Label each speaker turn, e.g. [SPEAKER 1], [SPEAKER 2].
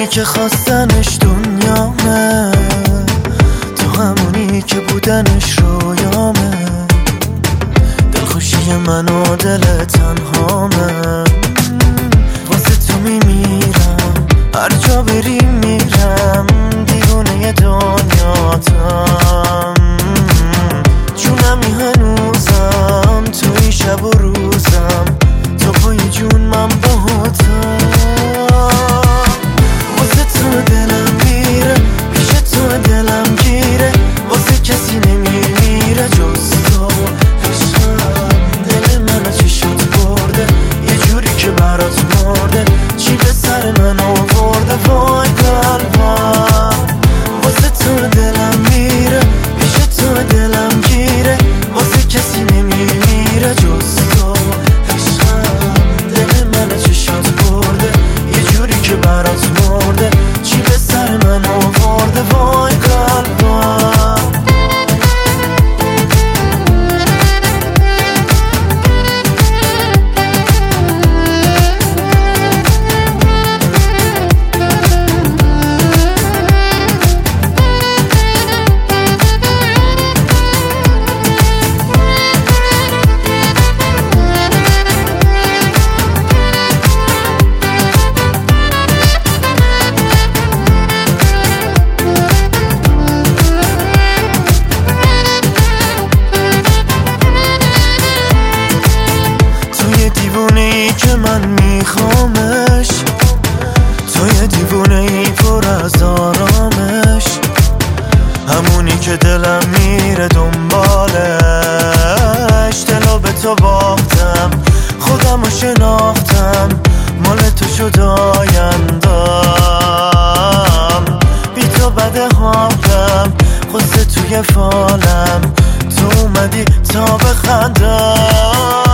[SPEAKER 1] که خواستنش دنیامه، تو همونی که بودنش رویامه. دلخوشی من و دل تنهامه، واسه تو میمیرم، هر جا بری میرم، دیوونه دنیاتم. جونمی هنوزم، توی شب و روزم، تو پای جون من باهاتم. واسه تو دلم میره، پیش تو دلم گیره، واسه کسی نمیمیره جز تو. عشقم دل منو چی شد برده، یه جوری که برات مرده، چی به سر من آورده وای قلبم. واسه تو دلم میره، پیش تو دلم گیره، واسه کسی نمیمیره جز تو. عشقم دل منو چی شد برده، یه جوری که برات مرده، چی به سر من آورده وای قلبم. دیوونه‌ای که من میخوامش، توی دیوونه‌ای پر از آرامش، همونی که دلم میره دنبالش. دلو به تو باختم، خودمو شناختم، مال تو شد آیندم. بی تو بده حالم، قصه توی فالم، تو اومدی تا بخندم.